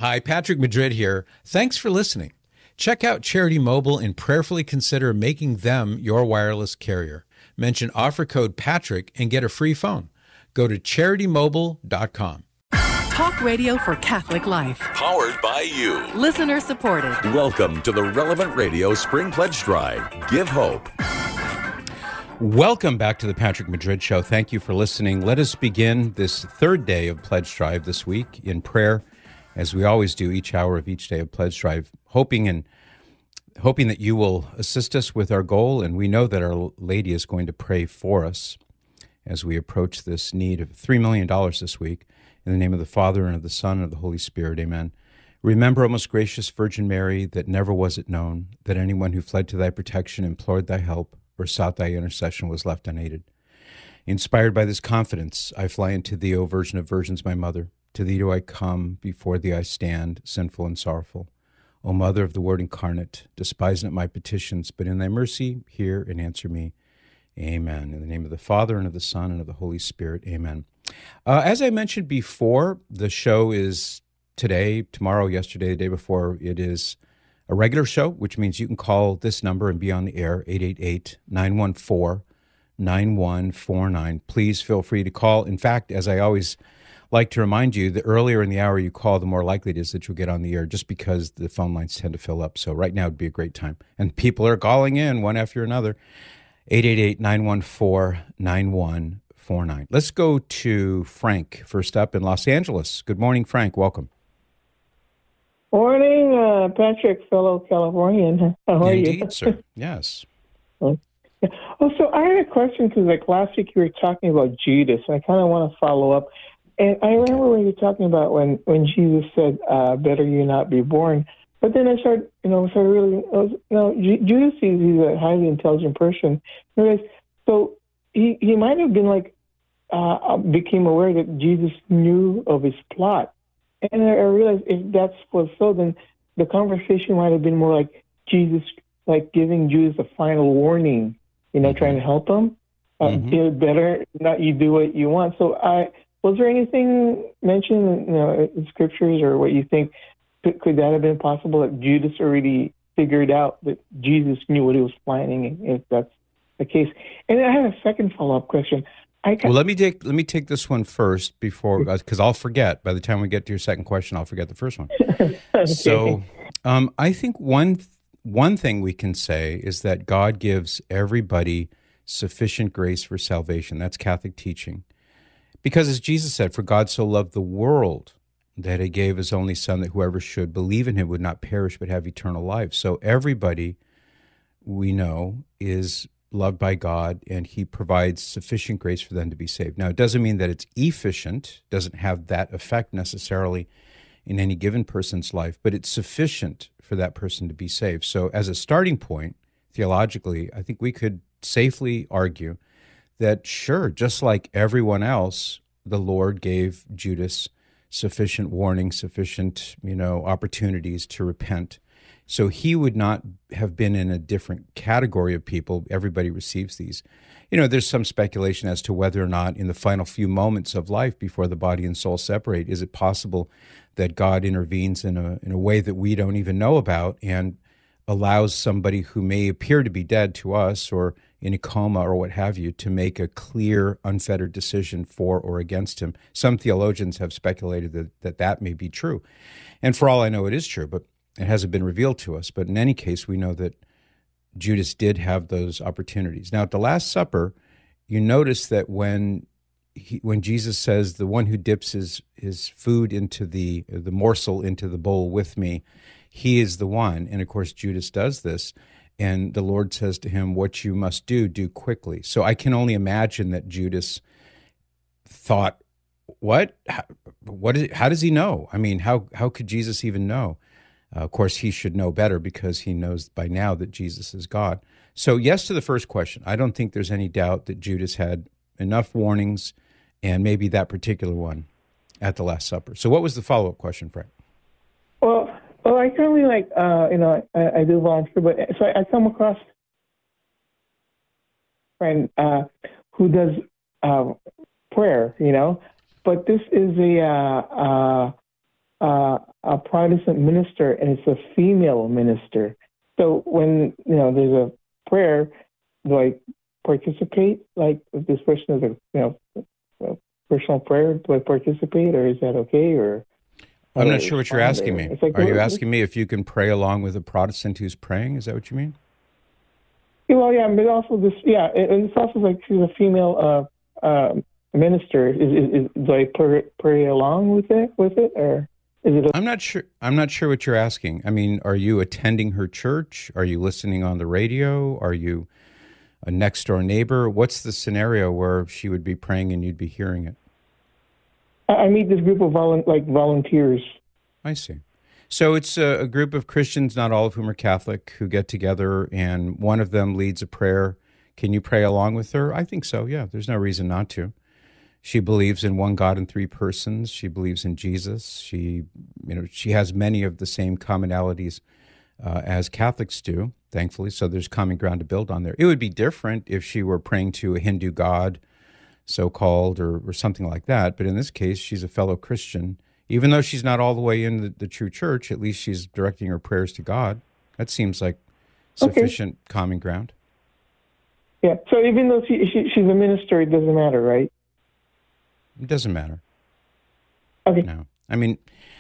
Hi, Patrick Madrid here. Thanks for listening. Check out Charity Mobile and prayerfully consider making them your wireless carrier. Mention offer code Patrick and get a free phone. Go to CharityMobile.com. Talk radio for Catholic life. Powered by you. Listener supported. Welcome to the Relevant Radio Spring Pledge Drive. Give hope. Welcome back to the Patrick Madrid Show. Thank you for listening. Let us begin this third day of Pledge Drive this week in prayer, as we always do each hour of each day of Pledge Drive, hoping that you will assist us with our goal. And we know that Our Lady is going to pray for us as we approach this need of $3 million this week. In the name of the Father, and of the Son, and of the Holy Spirit, amen. Remember, O most gracious Virgin Mary, that never was it known that anyone who fled to thy protection, implored thy help, or sought thy intercession was left unaided. Inspired by this confidence, I fly unto thee, O Virgin of Virgins, my mother. To thee do I come, before thee I stand, sinful and sorrowful. O Mother of the Word incarnate, despise not my petitions, but in thy mercy hear and answer me. Amen. In the name of the Father, and of the Son, and of the Holy Spirit, amen. As I mentioned before, the show is today, tomorrow, yesterday, the day before. It is a regular show, which means you can call this number and be on the air, 888-914-9149. Please feel free to call. In fact, as I always like to remind you, the earlier in the hour you call, the more likely it is that you'll get on the air, just because the phone lines tend to fill up. So right now would be a great time. And people are calling in one after another. 888-914-9149. Let's go to Frank first up in Los Angeles. Good morning, Frank. Welcome. Morning, Patrick, fellow Californian. How are you? Indeed, sir. Yes. Oh, so I had a question, because like last week you were talking about Judas, and I kind of want to follow up. And I remember when you were talking about when Jesus said, better you not be born. But then I started really, Judas, he's a highly intelligent person. So he might have been became aware that Jesus knew of his plot. And I realized if that was so, then the conversation might have been more like Jesus, giving Judas a final warning, trying to help him. It better not you do what you want. So was there anything mentioned, in scriptures, or what you think could that have been possible, that Judas already figured out that Jesus knew what he was planning, if that's the case? And I have a second follow-up question. Well, let me take this one first because I'll forget. By the time we get to your second question, I'll forget the first one. Okay. So I think one thing we can say is that God gives everybody sufficient grace for salvation. That's Catholic teaching. Because as Jesus said, for God so loved the world that he gave his only Son, that whoever should believe in him would not perish but have eternal life. So everybody we know is loved by God, and he provides sufficient grace for them to be saved. Now, it doesn't mean that it's efficient, doesn't have that effect necessarily in any given person's life, but it's sufficient for that person to be saved. So as a starting point, theologically, I think we could safely argue that, sure, just like everyone else, the Lord gave Judas sufficient warning, sufficient, opportunities to repent. So he would not have been in a different category of people. Everybody receives these. There's some speculation as to whether or not in the final few moments of life before the body and soul separate, is it possible that God intervenes in a way that we don't even know about and allows somebody who may appear to be dead to us or in a coma or what have you to make a clear, unfettered decision for or against him. Some theologians have speculated that may be true. And for all I know, it is true, but it hasn't been revealed to us. But in any case, we know that Judas did have those opportunities. Now, at the Last Supper, you notice that when Jesus says, the one who dips his food into the morsel into the bowl with me, he is the one. And of course, Judas does this. And the Lord says to him, what you must do quickly. So I can only imagine that Judas thought, what? What is it? How does he know? I mean, how could Jesus even know? Of course, he should know better because he knows by now that Jesus is God. So yes to the first question. I don't think there's any doubt that Judas had enough warnings, and maybe that particular one at the Last Supper. So what was the follow-up question, Frank? Well, I currently I do volunteer, but so I come across a friend who does prayer, but this is a a Protestant minister, and it's a female minister. So when there's a prayer, do I participate? Like if this person is a personal prayer, do I participate, or is that okay? Or I'm not sure what you're asking me. Like, are you asking me if you can pray along with a Protestant who's praying? Is that what you mean? Well, yeah, but also and it's also like she's a female minister. Do I pray along with it, or is it? I'm not sure. I'm not sure what you're asking. I mean, are you attending her church? Are you listening on the radio? Are you a next door neighbor? What's the scenario where she would be praying and you'd be hearing it? I meet this group of volunteers. I see. So it's a group of Christians, not all of whom are Catholic, who get together, and one of them leads a prayer. Can you pray along with her? I think so, yeah. There's no reason not to. She believes in one God in three persons. She believes in Jesus. She has many of the same commonalities as Catholics do, thankfully, so there's common ground to build on there. It would be different if she were praying to a Hindu god, so-called, or something like that, but in this case, she's a fellow Christian. Even though she's not all the way in the true church, at least she's directing her prayers to God. That seems like sufficient common ground. Yeah, so even though she's a minister, it doesn't matter, right? It doesn't matter. Okay. No. I mean,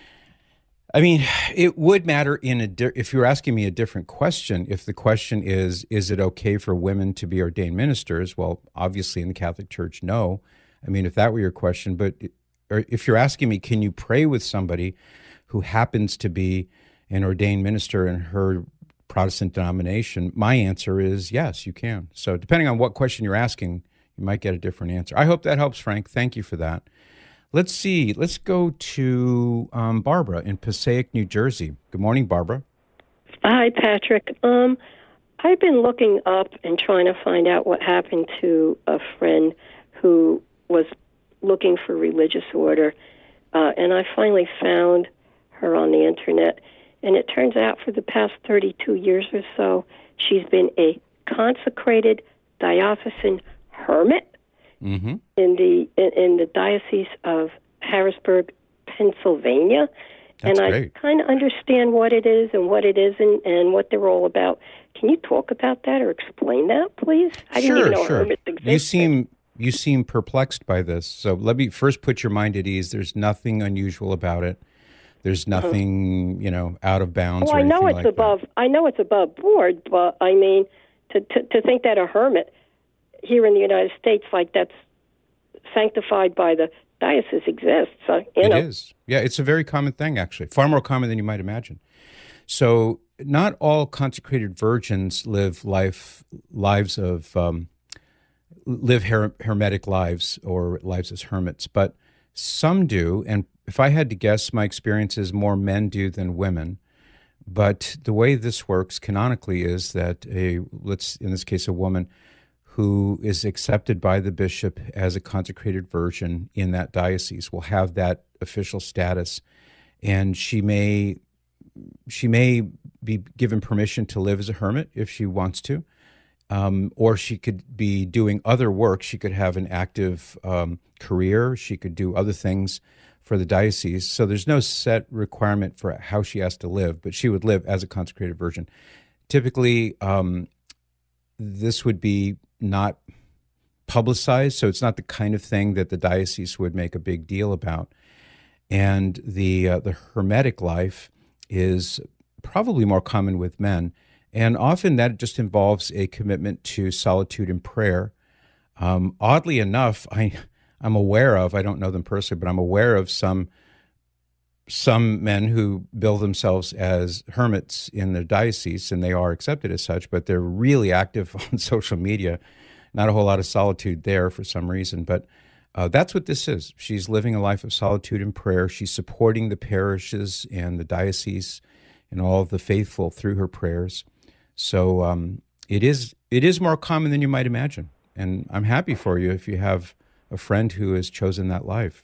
it would matter if you were asking me a different question. If the question is it okay for women to be ordained ministers? Well, obviously in the Catholic Church, no. I mean, if that were your question, or if you're asking me, can you pray with somebody who happens to be an ordained minister in her Protestant denomination, my answer is yes, you can. So depending on what question you're asking, you might get a different answer. I hope that helps, Frank. Thank you for that. Let's see. Let's go to Barbara in Passaic, New Jersey. Good morning, Barbara. Hi, Patrick. I've been looking up and trying to find out what happened to a friend who was looking for religious order, and I finally found her on the internet. And it turns out for the past 32 years or so, she's been a consecrated diocesan hermit in the Diocese of Harrisburg, Pennsylvania. That's and great. I kind of understand what it is and what it isn't and what they're all about. Can you talk about that or explain that, please? I didn't even know hermits existed. You seem perplexed by this. So let me first put your mind at ease. There's nothing unusual about it. There's nothing, out of bounds. Well, or I know it's like above. That. I know it's above board, but I mean, to think that a hermit here in the United States, like that's sanctified by the diocese, exists. It is. Yeah, it's a very common thing, actually. Far more common than you might imagine. So, not all consecrated virgins live hermetic lives or lives as hermits, but some do. And if I had to guess, my experience is more men do than women. But the way this works canonically is that in this case, a woman who is accepted by the bishop as a consecrated virgin in that diocese will have that official status, and she may be given permission to live as a hermit if she wants to, or she could be doing other work. She could have an active career. She could do other things for the diocese. So there's no set requirement for how she has to live, but she would live as a consecrated virgin. Typically, this would be not publicized, so it's not the kind of thing that the diocese would make a big deal about. And the hermetic life is probably more common with men, and often that just involves a commitment to solitude and prayer. Oddly enough, I'm aware of, I don't know them personally, but I'm aware of some men who bill themselves as hermits in their diocese, and they are accepted as such, but they're really active on social media. Not a whole lot of solitude there for some reason, but that's what this is. She's living a life of solitude and prayer. She's supporting the parishes and the diocese and all of the faithful through her prayers. So it is more common than you might imagine, and I'm happy for you if you have a friend who has chosen that life.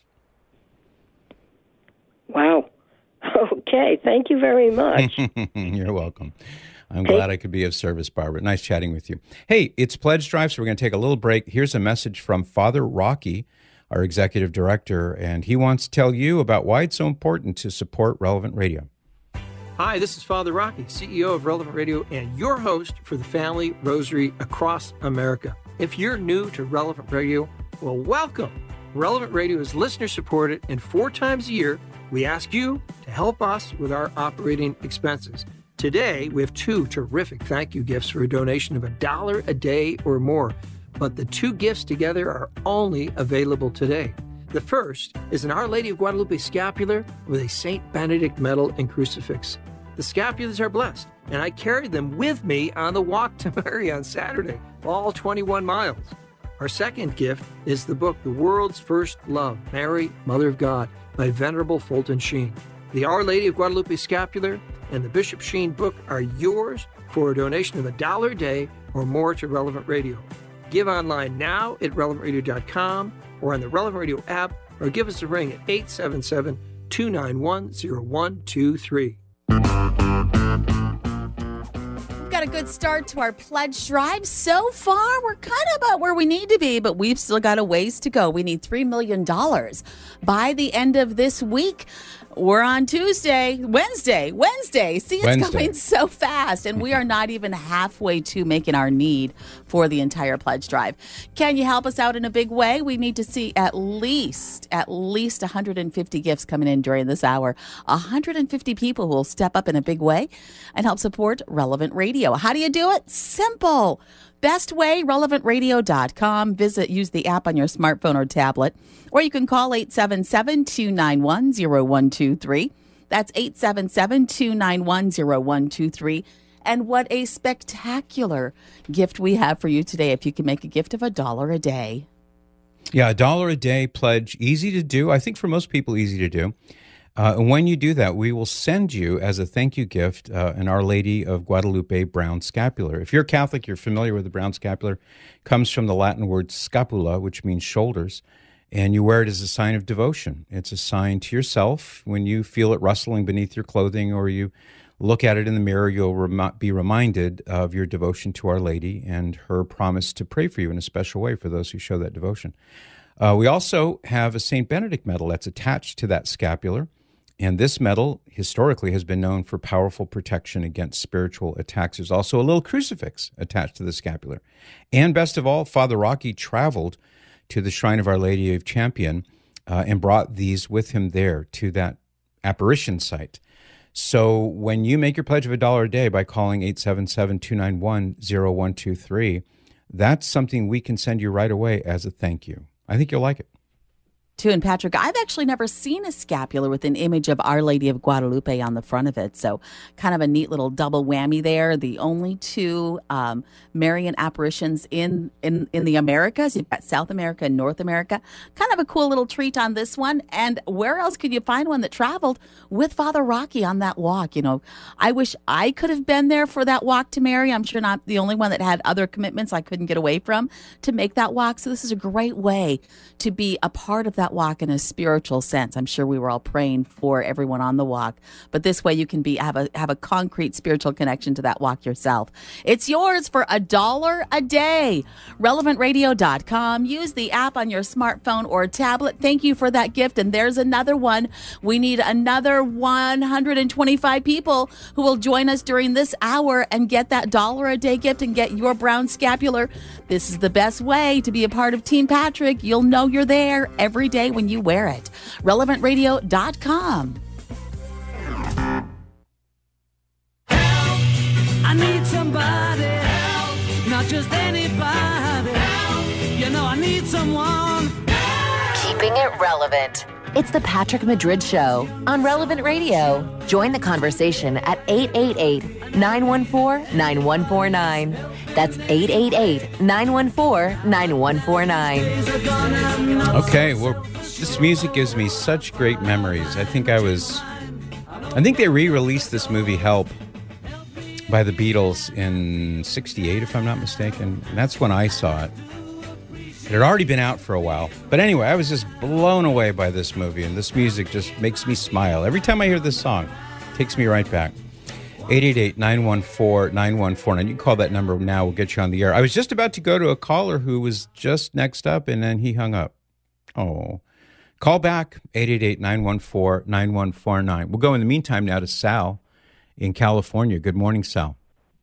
Wow. Okay. Thank you very much. You're welcome. I'm glad I could be of service, Barbara. Nice chatting with you. Hey, it's Pledge Drive, so we're going to take a little break. Here's a message from Father Rocky our executive director, and he wants to tell you about why it's so important to support Relevant Radio. Hi, this is Father Rocky, CEO of Relevant Radio and your host for the Family Rosary across America. If you're new to Relevant Radio, well, welcome. Relevant Radio is listener-supported, and 4 times a year, we ask you to help us with our operating expenses. Today, we have 2 terrific thank you gifts for a donation of $1 a day or more, but the 2 gifts together are only available today. The first is an Our Lady of Guadalupe scapular with a St. Benedict medal and crucifix. The scapulars are blessed, and I carried them with me on the walk to Mary on Saturday, all 21 miles. Our second gift is the book, The World's First Love, Mary, Mother of God, by Venerable Fulton Sheen. The Our Lady of Guadalupe scapular and the Bishop Sheen book are yours for a donation of $1 a day or more to Relevant Radio. Give online now at relevantradio.com or on the Relevant Radio app, or give us a ring at 877-291-0123. We've got a good start to our pledge drive. So far, we're kind of about where we need to be, but we've still got a ways to go. We need $3 million by the end of this week. We're on Wednesday. See, it's going so fast, and we are not even halfway to making our need for the entire pledge drive. Can you help us out in a big way? We need to see at least 150 gifts coming in during this hour. 150 people who will step up in a big way and help support Relevant Radio. How do you do it? Simple. Best way, relevantradio.com. Use the app on your smartphone or tablet, or you can call 877-291-0123. That's 877-291-0123. And what a spectacular gift we have for you today if you can make a gift of $1 a day. Yeah, $1 a day pledge, easy to do. I think for most people, easy to do. And when you do that, we will send you as a thank you gift an Our Lady of Guadalupe brown scapular. If you're Catholic, you're familiar with the brown scapular. It comes from the Latin word scapula, which means shoulders, and you wear it as a sign of devotion. It's a sign to yourself. When you feel it rustling beneath your clothing or you look at it in the mirror, you'll be reminded of your devotion to Our Lady and her promise to pray for you in a special way for those who show that devotion. We also have a St. Benedict medal that's attached to that scapular. And this medal historically has been known for powerful protection against spiritual attacks. There's also a little crucifix attached to the scapular. And best of all, Father Rocky traveled to the Shrine of Our Lady of Champion and brought these with him there to that apparition site. So when you make your pledge of $1 a day by calling 877-291-0123, that's something we can send you right away as a thank you. I think you'll like it. And Patrick, I've actually never seen a scapular with an image of Our Lady of Guadalupe on the front of it. So kind of a neat little double whammy there. The only 2 Marian apparitions in the Americas. You've got South America and North America. Kind of a cool little treat on this one. And where else could you find one that traveled with Father Rocky on that walk? You know, I wish I could have been there for that walk to Mary. I'm sure not the only one that had other commitments I couldn't get away from to make that walk. So this is a great way to be a part of that walk in a spiritual sense. I'm sure we were all praying for everyone on the walk, but this way you can have a concrete spiritual connection to that walk yourself. It's yours for $1 a day. Relevantradio.com. Use the app on your smartphone or tablet. Thank you for that gift. And there's another one. We need another 125 people who will join us during this hour and get that $1 a day gift and get your brown scapular. This is the best way to be a part of Team Patrick. You'll know you're there every day when you wear it. Relevantradio.com. I need somebody help, not just anybody help. You know I need someone help. Keeping it relevant. It's the Patrick Madrid Show on Relevant Radio. Join the conversation at 888-914-9149. That's 888-914-9149. Okay, well, this music gives me such great memories. I think they re-released this movie Help by the Beatles in '68, if I'm not mistaken. And that's when I saw it. It had already been out for a while. But anyway, I was just blown away by this movie, and this music just makes me smile. Every time I hear this song, it takes me right back. 888-914-9149. You can call that number now. We'll get you on the air. I was just about to go to a caller who was just next up, and then he hung up. Oh. Call back, 888-914-9149. We'll go in the meantime now to Sal in California. Good morning, Sal.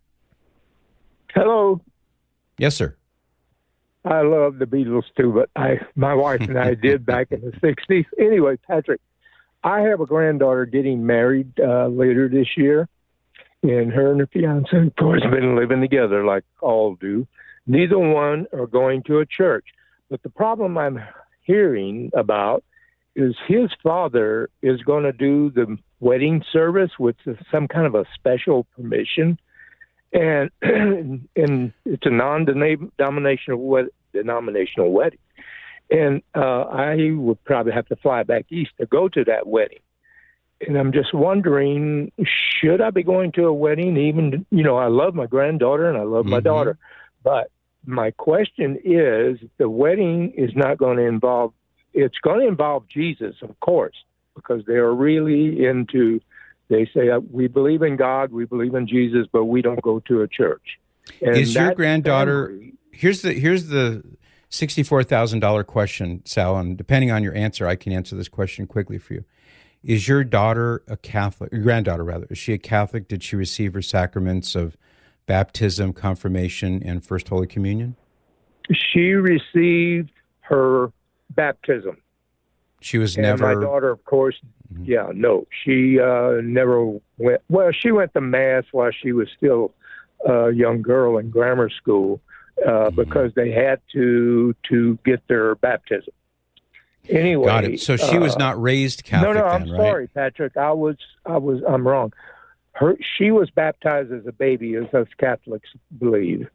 Hello. Yes, sir. I love the Beatles too, but my wife and I did back in the 60s. Anyway, Patrick, I have a granddaughter getting married later this year, and her and her fiance, of course, have been living together like all do. Neither one are going to a church. But the problem I'm hearing about is his father is going to do the wedding service with some kind of a special permission. And it's a non-denominational wedding. And I would probably have to fly back east to go to that wedding. And I'm just wondering, should I be going to a wedding? Even, I love my granddaughter and I love my daughter. But my question is, the wedding is not going to involve, it's going to involve Jesus, of course, because they are really into, they say, we believe in God, we believe in Jesus, but we don't go to a church. And is your granddaughter, here's the $64,000 question, Sal, and depending on your answer, I can answer this question quickly for you. Is your daughter a Catholic, your granddaughter rather, is she a Catholic? Did she receive her sacraments of baptism, confirmation, and First Holy Communion? She received her baptism. She was and never... my daughter, of course, no. She never went... Well, she went to Mass while she was still a young girl in grammar school because they had to get their baptism. Anyway, got it. So she was not raised Catholic. No, I'm then, sorry, right? Patrick. I'm wrong. She was baptized as a baby, as us Catholics believe.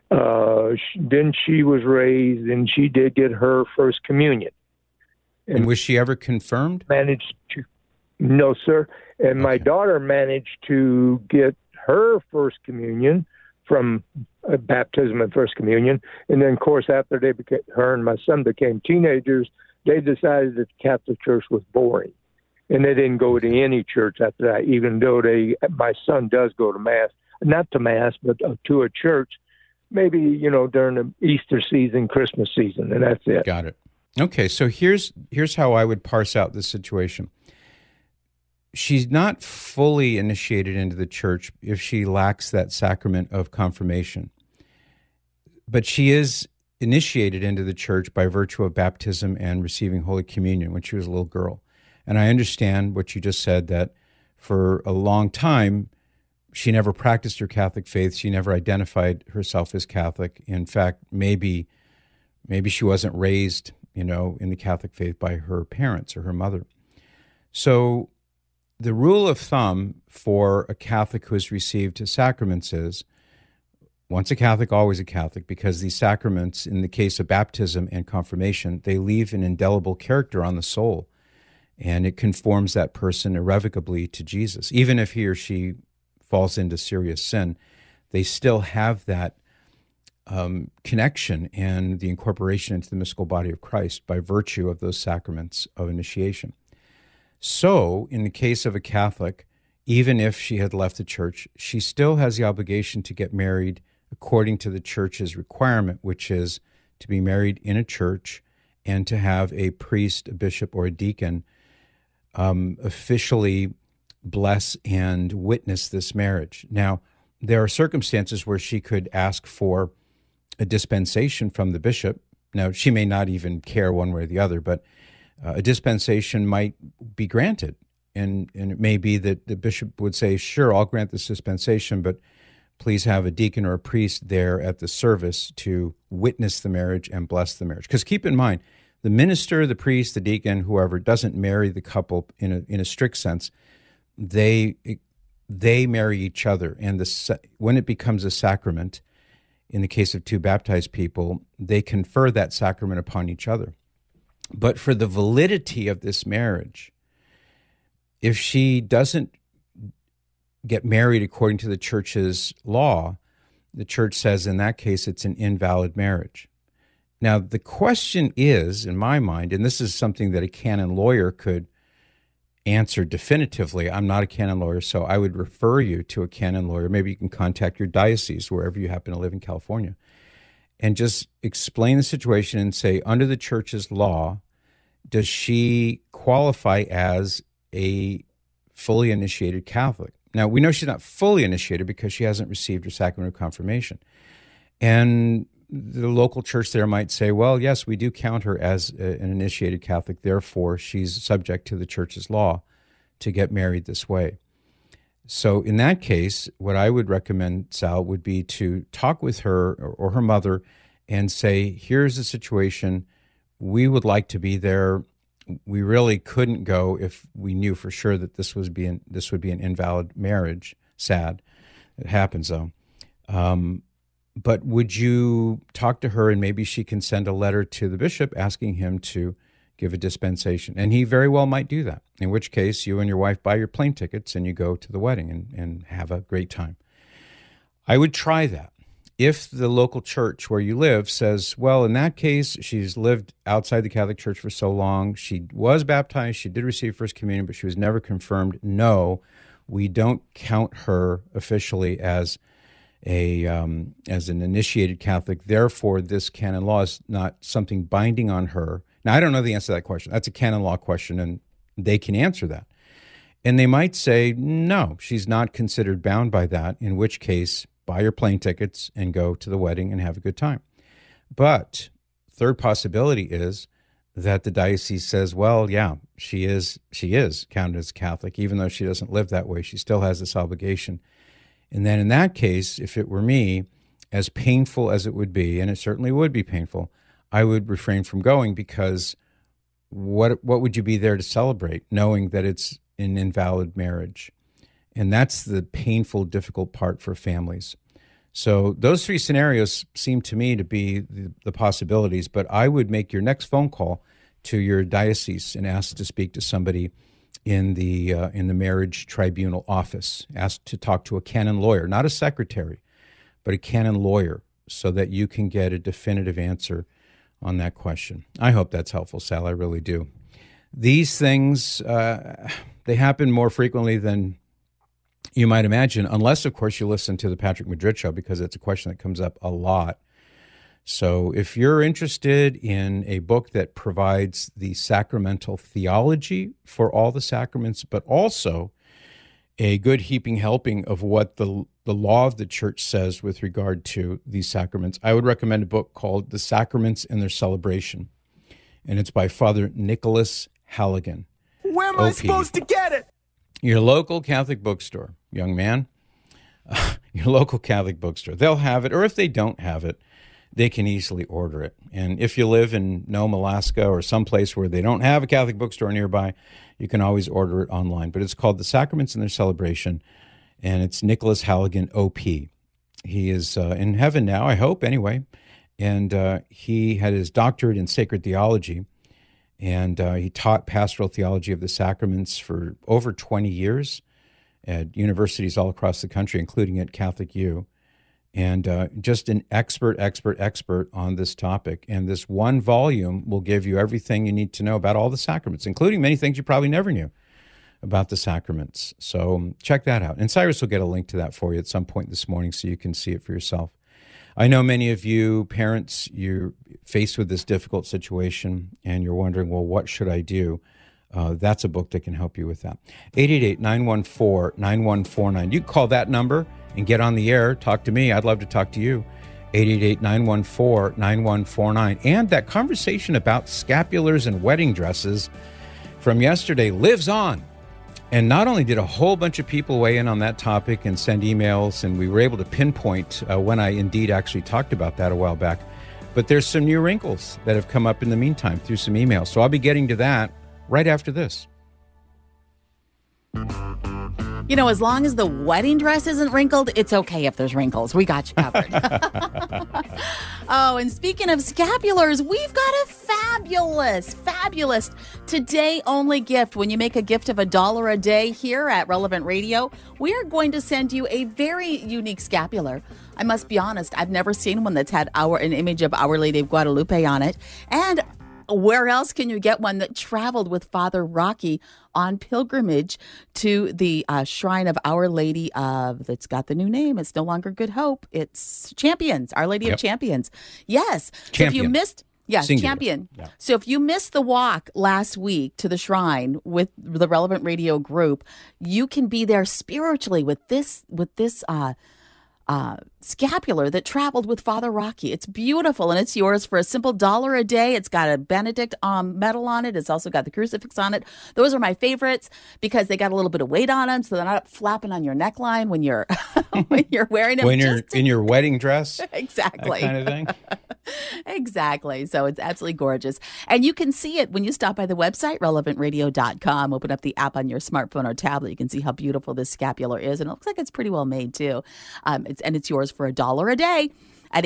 Then she was raised, and she did get her first communion. And was she ever confirmed? No, sir. And my daughter managed to get her first communion from baptism and first communion. And then, of course, after her and my son became teenagers, they decided that the Catholic Church was boring. And they didn't go to any church after that, even though my son does go to Mass, not to Mass, but to a church, maybe, during the Easter season, Christmas season, and that's it. Got it. Okay, so here's how I would parse out this situation. She's not fully initiated into the church if she lacks that sacrament of confirmation, but she is initiated into the church by virtue of baptism and receiving Holy Communion when she was a little girl. And I understand what you just said, that for a long time, she never practiced her Catholic faith. She never identified herself as Catholic. In fact, maybe she wasn't raised, in the Catholic faith by her parents or her mother. So the rule of thumb for a Catholic who has received sacraments is, once a Catholic, always a Catholic, because these sacraments, in the case of baptism and confirmation, they leave an indelible character on the soul, and it conforms that person irrevocably to Jesus. Even if he or she falls into serious sin, they still have that connection and the incorporation into the mystical body of Christ by virtue of those sacraments of initiation. So, in the case of a Catholic, even if she had left the church, she still has the obligation to get married according to the church's requirement, which is to be married in a church and to have a priest, a bishop, or a deacon officially bless and witness this marriage. Now, there are circumstances where she could ask for a dispensation from the bishop. Now, she may not even care one way or the other, but a dispensation might be granted. And it may be that the bishop would say, sure, I'll grant this dispensation, but please have a deacon or a priest there at the service to witness the marriage and bless the marriage. Because keep in mind, the minister, the priest, the deacon, whoever, doesn't marry the couple in a strict sense. They marry each other. And when it becomes a sacrament, in the case of two baptized people, they confer that sacrament upon each other. But for the validity of this marriage, if she doesn't get married according to the church's law, the church says in that case it's an invalid marriage. Now, the question is, in my mind, and this is something that a canon lawyer could answer definitively. I'm not a canon lawyer, so I would refer you to a canon lawyer. Maybe you can contact your diocese, wherever you happen to live in California, and just explain the situation and say, under the church's law, does she qualify as a fully initiated Catholic? Now, we know she's not fully initiated because she hasn't received her sacrament of confirmation. And the local church there might say, well, yes, we do count her as an initiated Catholic. Therefore, she's subject to the church's law to get married this way. So in that case, what I would recommend, Sal, would be to talk with her or her mother and say, here's the situation. We would like to be there. We really couldn't go if we knew for sure that this would be an invalid marriage. Sad. It happens, though. But would you talk to her and maybe she can send a letter to the bishop asking him to give a dispensation? And he very well might do that, in which case you and your wife buy your plane tickets and you go to the wedding and have a great time. I would try that. If the local church where you live says, well, in that case, she's lived outside the Catholic Church for so long, she was baptized, she did receive First Communion, but she was never confirmed. No, we don't count her officially as an initiated Catholic. Therefore, this canon law is not something binding on her. Now, I don't know the answer to that question. That's a canon law question, and they can answer that. And they might say, no, she's not considered bound by that, in which case, buy your plane tickets and go to the wedding and have a good time. But third possibility is that the diocese says, well, yeah, she is counted as Catholic, even though she doesn't live that way. She still has this obligation. And then in that case, if it were me, as painful as it would be, and it certainly would be painful, I would refrain from going, because what would you be there to celebrate, knowing that it's an invalid marriage? And that's the painful, difficult part for families. So those three scenarios seem to me to be the possibilities, but I would make your next phone call to your diocese and ask to speak to somebody in the marriage tribunal office. Ask to talk to a canon lawyer, not a secretary, but a canon lawyer, so that you can get a definitive answer on that question. I hope that's helpful, Sal. I really do. These things, they happen more frequently than you might imagine, unless, of course, you listen to the Patrick Madrid Show, because it's a question that comes up a lot. So if you're interested in a book that provides the sacramental theology for all the sacraments, but also a good heaping helping of what the law of the church says with regard to these sacraments, I would recommend a book called The Sacraments and Their Celebration. And it's by Father Nicholas Halligan. Where am I supposed to get it? Your local Catholic bookstore, young man. Your local Catholic bookstore. They'll have it, or if they don't have it, they can easily order it. And if you live in Nome, Alaska, or someplace where they don't have a Catholic bookstore nearby, you can always order it online. But it's called The Sacraments and Their Celebration, and it's Nicholas Halligan, OP. He is in heaven now, I hope, anyway. And he had his doctorate in sacred theology, and he taught pastoral theology of the sacraments for over 20 years at universities all across the country, including at Catholic U. And just an expert on this topic. And this one volume will give you everything you need to know about all the sacraments, including many things you probably never knew about the sacraments. So check that out. And Cyrus will get a link to that for you at some point this morning so you can see it for yourself. I know many of you parents, you're faced with this difficult situation and you're wondering, well, what should I do? That's a book that can help you with that. 888-914-9149. You can call that number and get on the air. Talk to me. I'd love to talk to you. 888-914-9149. And that conversation about scapulars and wedding dresses from yesterday lives on. And not only did a whole bunch of people weigh in on that topic and send emails, and we were able to pinpoint when I indeed actually talked about that a while back, but there's some new wrinkles that have come up in the meantime through some emails. So I'll be getting to that right after this. You know, as long as the wedding dress isn't wrinkled, it's okay if there's wrinkles. We got you covered. Oh, and speaking of scapulars, we've got a fabulous today-only gift. When you make a gift of $1 a day here at Relevant Radio, we are going to send you a very unique scapular. I must be honest, I've never seen one that's had an image of Our Lady of Guadalupe on it. And where else can you get one that traveled with Father Rocky on pilgrimage to the shrine of Our Lady of, that's got the new name. It's no longer Good Hope. It's Champions, Our Lady of Champions. Yes. Champion. So if you missed Yes, Singular. champion. Yeah. So if you missed the walk last week to the shrine with the Relevant Radio group, you can be there spiritually with this scapular that traveled with Father Rocky. It's beautiful, and it's yours for a simple $1 a day. It's got a Benedict medal on it. It's also got the crucifix on it. Those are my favorites because they got a little bit of weight on them, so they're not flapping on your neckline when you're when you're wearing them. When you're in your wedding dress. Exactly. That kind of thing. Exactly. So it's absolutely gorgeous. And you can see it when you stop by the website, relevantradio.com. Open up the app on your smartphone or tablet. You can see how beautiful this scapular is. And it looks like it's pretty well made, too. It's yours for $1 a day at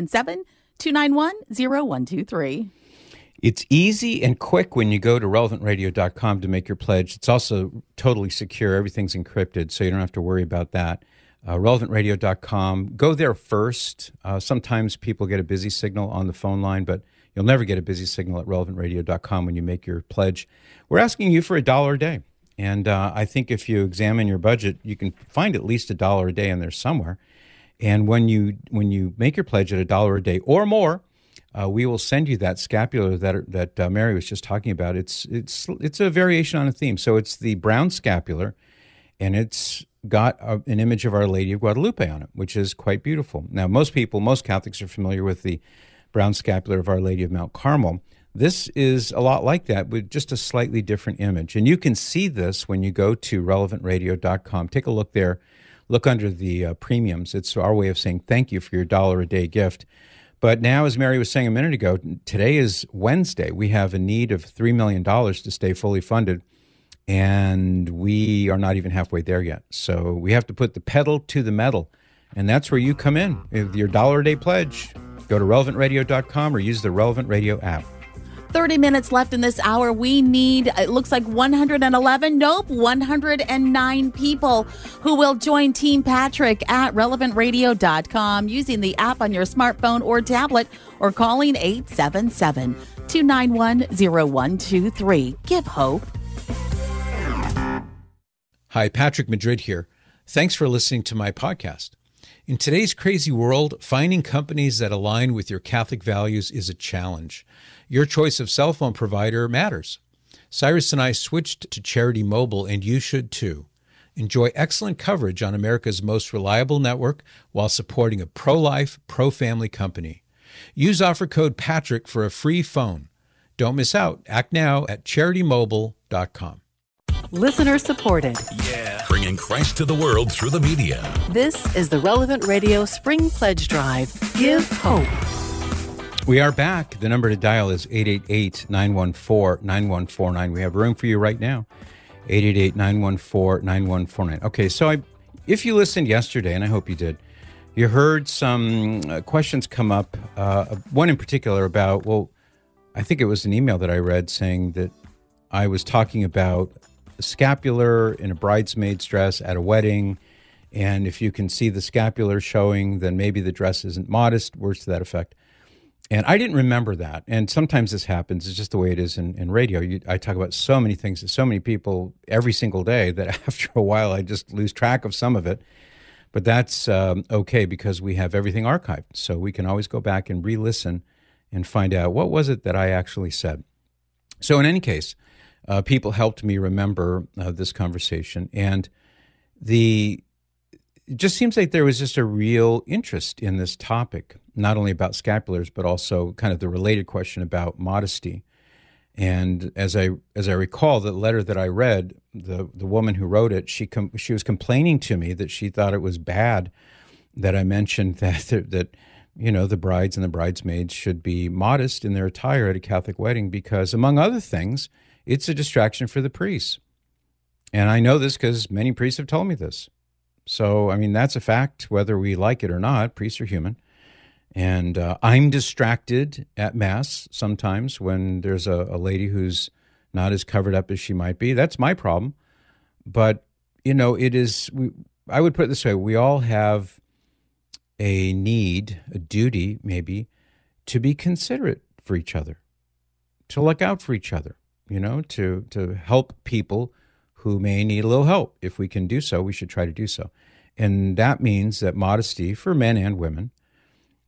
877-291-0123. It's easy and quick when you go to relevantradio.com to make your pledge. It's also totally secure. Everything's encrypted, so you don't have to worry about that. Relevantradio.com. Go there first. Sometimes people get a busy signal on the phone line, but you'll never get a busy signal at relevantradio.com when you make your pledge. We're asking you for $1 a day. And I think if you examine your budget, you can find at least $1 a day in there somewhere. And when you make your pledge at $1 a day or more, we will send you that scapular that Mary was just talking about. It's a variation on a theme. So it's the brown scapular, and it's got an image of Our Lady of Guadalupe on it, which is quite beautiful. Now, most Catholics are familiar with the brown scapular of Our Lady of Mount Carmel. This is a lot like that, with just a slightly different image. And you can see this when you go to relevantradio.com. Take a look there. Look under the premiums. It's our way of saying thank you for your $1 a day gift. But now, as Mary was saying a minute ago, today is Wednesday. We have a need of $3 million to stay fully funded, and we are not even halfway there yet. So we have to put the pedal to the metal, and that's where you come in. With your $1 a day pledge, go to relevantradio.com or use the Relevant Radio app. 30 minutes left in this hour. We need, it looks like 109 people who will join Team Patrick at relevantradio.com using the app on your smartphone or tablet or calling 877-291-0123. Give hope. Hi, Patrick Madrid here. Thanks for listening to my podcast. In today's crazy world, finding companies that align with your Catholic values is a challenge. Your choice of cell phone provider matters. Cyrus and I switched to Charity Mobile, and you should too. Enjoy excellent coverage on America's most reliable network while supporting a pro-life, pro-family company. Use offer code PATRICK for a free phone. Don't miss out. Act now at CharityMobile.com. Listener supported. Yeah. Bringing Christ to the world through the media. This is the Relevant Radio Spring Pledge Drive. Give hope. We are back. The number to dial is 888-914-9149. We have room for you right now. 888-914-9149. Okay, so if you listened yesterday, and I hope you did, you heard some questions come up. One in particular about, well, I think it was an email that I read saying that I was talking about a scapular in a bridesmaid's dress at a wedding, and if you can see the scapular showing, then maybe the dress isn't modest, words to that effect. And I didn't remember that. And sometimes this happens. It's just the way it is in radio. I talk about so many things to so many people every single day that after a while I just lose track of some of it. But that's okay because we have everything archived. So we can always go back and re-listen and find out what was it that I actually said. So in any case, people helped me remember this conversation. And it just seems like there was just a real interest in this topic, not only about scapulars, but also kind of the related question about modesty. And as I recall, the letter that I read, the woman who wrote it, she was complaining to me that she thought it was bad that I mentioned that you know, the brides and the bridesmaids should be modest in their attire at a Catholic wedding because, among other things, it's a distraction for the priests. And I know this because many priests have told me this. So, I mean, that's a fact, whether we like it or not. Priests are human. And I'm distracted at Mass sometimes when there's a lady who's not as covered up as she might be. That's my problem. But, you know, I would put it this way. We all have a need, a duty maybe, to be considerate for each other, to look out for each other, you know, to help people who may need a little help. If we can do so, we should try to do so. And that means that modesty for men and women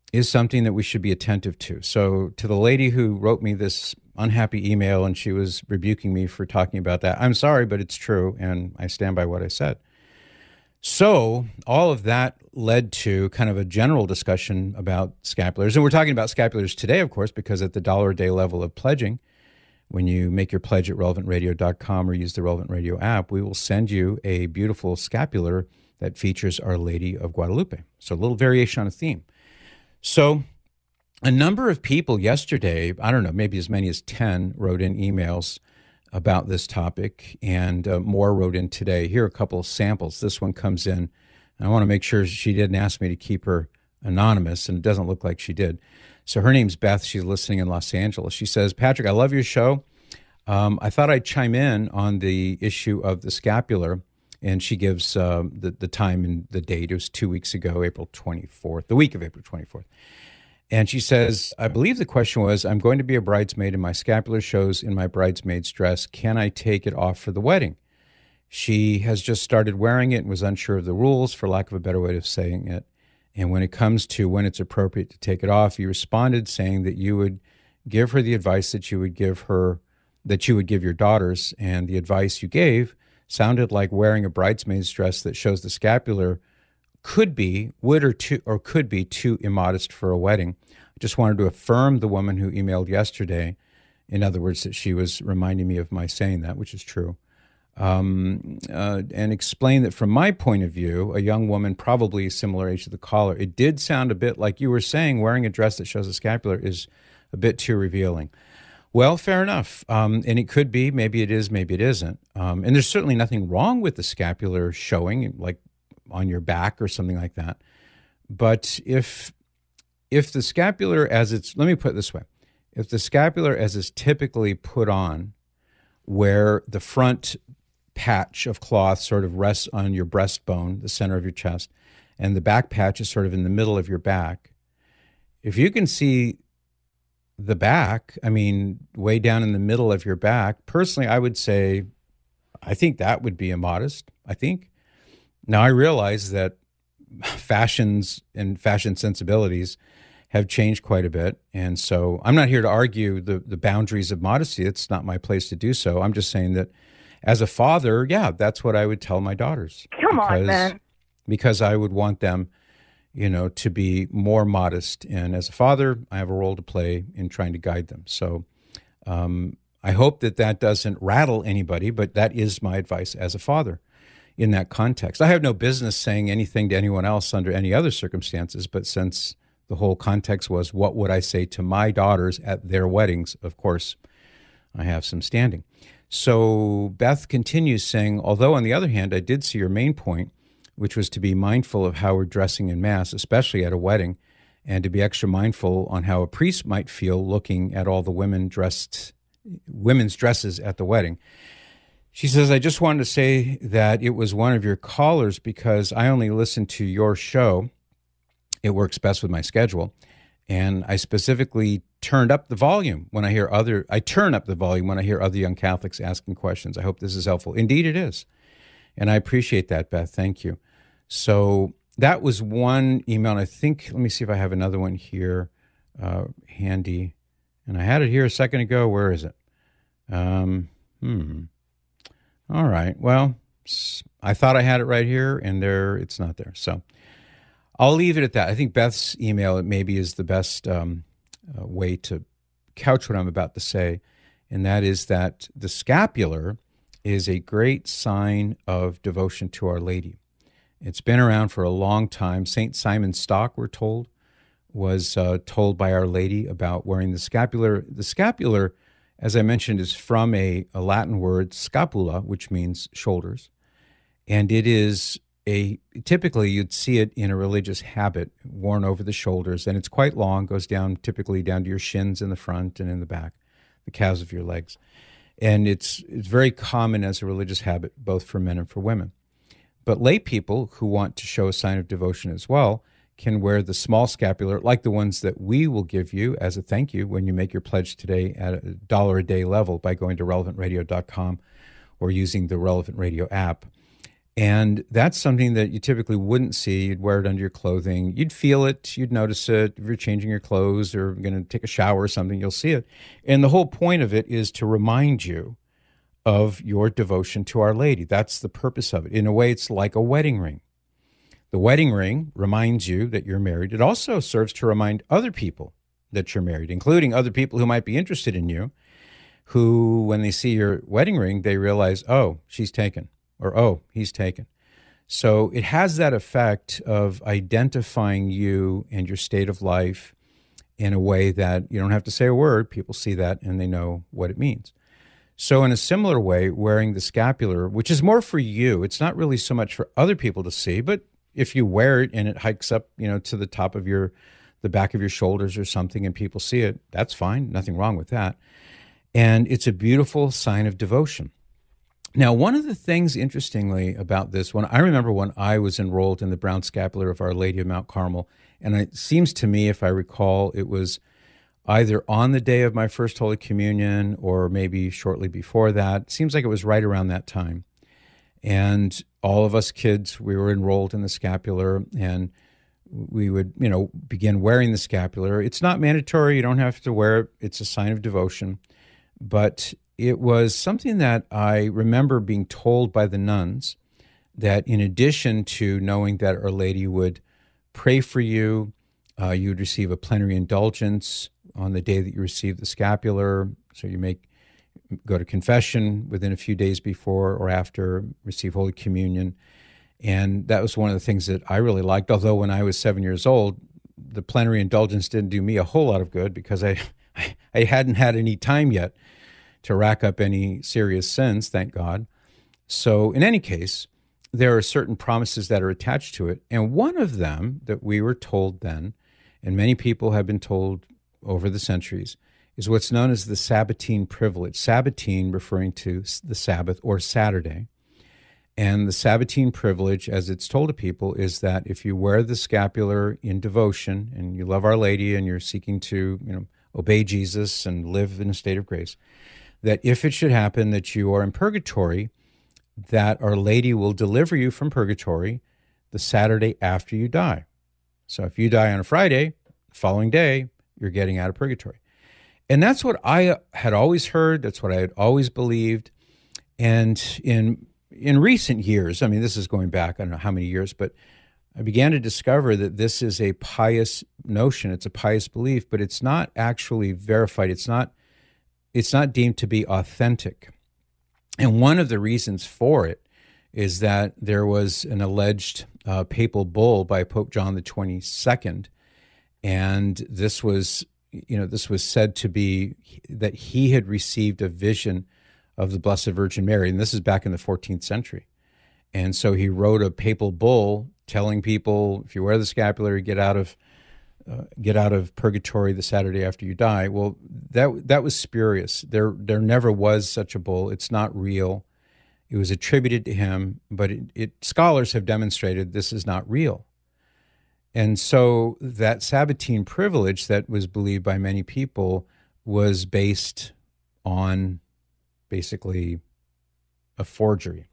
is something that we should be attentive to. So to the lady who wrote me this unhappy email and she was rebuking me for talking about that, I'm sorry, but it's true, and I stand by what I said. So all of that led to kind of a general discussion about scapulars. And we're talking about scapulars today, of course, because at the $1 a day level of pledging, when you make your pledge at relevantradio.com or use the Relevant Radio app, we will send you a beautiful scapular that features Our Lady of Guadalupe. So a little variation on a theme. So a number of people yesterday, I don't know, maybe as many as 10, wrote in emails about this topic, and more wrote in today. Here are a couple of samples. This one comes in, and I want to make sure she didn't ask me to keep her anonymous, and it doesn't look like she did. So her name's Beth. She's listening in Los Angeles. She says, Patrick, I love your show. I thought I'd chime in on the issue of the scapular, and she gives the time and the date. It was 2 weeks ago, April 24th, the week of April 24th. And she says, I believe the question was, I'm going to be a bridesmaid and my scapular shows in my bridesmaid's dress. Can I take it off for the wedding? She has just started wearing it and was unsure of the rules, for lack of a better way of saying it. And when it comes to when it's appropriate to take it off, you responded saying that you would give her the advice that you would give her, that you would give your daughters. And the advice you gave sounded like wearing a bridesmaid's dress that shows the scapular could be too immodest for a wedding. I just wanted to affirm the woman who emailed yesterday. In other words, that she was reminding me of my saying that, which is true. And explain that from my point of view, a young woman, probably a similar age to the caller, it did sound a bit like you were saying wearing a dress that shows a scapular is a bit too revealing. Well, fair enough. And it could be, maybe it is, maybe it isn't. And there's certainly nothing wrong with the scapular showing, like on your back or something like that. But if the scapular as it's, let me put it this way, if the scapular as is typically put on, where the front patch of cloth sort of rests on your breastbone, the center of your chest, and the back patch is sort of in the middle of your back, if you can see the back, I mean, way down in the middle of your back, personally, I would say, I think that would be immodest, I think. Now, I realize that fashions and fashion sensibilities have changed quite a bit. And so I'm not here to argue the boundaries of modesty. It's not my place to do so. I'm just saying that as a father, yeah, that's what I would tell my daughters. Come on, man. Because I would want them, to be more modest. And as a father, I have a role to play in trying to guide them. So I hope that doesn't rattle anybody, but that is my advice as a father. In that context, I have no business saying anything to anyone else under any other circumstances, but since the whole context was what would I say to my daughters at their weddings, of course, I have some standing. So Beth continues saying, although on the other hand, I did see your main point, which was to be mindful of how we're dressing in Mass, especially at a wedding, and to be extra mindful on how a priest might feel looking at all the women's dresses at the wedding. She says, I just wanted to say that it was one of your callers because I only listen to your show. It works best with my schedule. And I specifically turned up the volume when I hear other young Catholics asking questions. I hope this is helpful. Indeed it is. And I appreciate that, Beth. Thank you. So that was one email. And I think, let me see if I have another one here handy. And I had it here a second ago. Where is it? All right. Well, I thought I had it right here, and it's not there. So I'll leave it at that. I think Beth's email maybe is the best way to couch what I'm about to say, and that is that the scapular is a great sign of devotion to Our Lady. It's been around for a long time. St. Simon Stock, we're told, was told by Our Lady about wearing the scapular. The scapular, as I mentioned, is from a Latin word, scapula, which means shoulders. And it is typically you'd see it in a religious habit worn over the shoulders. And it's quite long, goes down typically down to your shins in the front and in the back, the calves of your legs. And it's very common as a religious habit, both for men and for women. But lay people who want to show a sign of devotion as well can wear the small scapular, like the ones that we will give you as a thank you when you make your pledge today at a $1 a day level by going to relevantradio.com or using the Relevant Radio app. And that's something that you typically wouldn't see. You'd wear it under your clothing. You'd feel it. You'd notice it. If you're changing your clothes or going to take a shower or something, you'll see it. And the whole point of it is to remind you of your devotion to Our Lady. That's the purpose of it. In a way, it's like a wedding ring. The wedding ring reminds you that you're married. It also serves to remind other people that you're married, including other people who might be interested in you, who, when they see your wedding ring, they realize, oh, she's taken. Or, oh, he's taken. So it has that effect of identifying you and your state of life in a way that you don't have to say a word. People see that and they know what it means. So in a similar way, wearing the scapular, which is more for you, it's not really so much for other people to see, but if you wear it and it hikes up, to the top of the back of your shoulders or something and people see it, that's fine. Nothing wrong with that. And it's a beautiful sign of devotion. Now, one of the things, interestingly, about this, I remember when I was enrolled in the Brown Scapular of Our Lady of Mount Carmel, and it seems to me, if I recall, it was either on the day of my first Holy Communion or maybe shortly before that. It seems like it was right around that time. And all of us kids, we were enrolled in the scapular, and we would, begin wearing the scapular. It's not mandatory. You don't have to wear it. It's a sign of devotion. But it was something that I remember being told by the nuns, that in addition to knowing that Our Lady would pray for you, you would receive a plenary indulgence on the day that you receive the scapular. So you may go to confession within a few days before or after, receive Holy Communion. And that was one of the things that I really liked, although when I was 7 years old, the plenary indulgence didn't do me a whole lot of good because I hadn't had any time yet to rack up any serious sins, thank God. So in any case, there are certain promises that are attached to it. And one of them that we were told then, and many people have been told over the centuries, is what's known as the Sabbatine privilege. Sabbatine referring to the Sabbath or Saturday. And the Sabbatine privilege, as it's told to people, is that if you wear the scapular in devotion and you love Our Lady and you're seeking to, obey Jesus and live in a state of grace, that if it should happen that you are in purgatory, that Our Lady will deliver you from purgatory the Saturday after you die. So if you die on a Friday, the following day, you're getting out of purgatory. And that's what I had always heard. That's what I had always believed. And in recent years, this is going back, I don't know how many years, but I began to discover that this is a pious notion. It's a pious belief, but it's not actually verified. It's not deemed to be authentic. And one of the reasons for it is that there was an alleged papal bull by Pope John the 22nd, and this was said to be that he had received a vision of the Blessed Virgin Mary, and this is back in the 14th century. And so he wrote a papal bull telling people, if you wear the scapular, you get out of purgatory the Saturday after you die. Well, that was spurious. There never was such a bull. It's not real. It was attributed to him, but scholars have demonstrated this is not real. And so that Sabbatine privilege that was believed by many people was based on basically a forgery.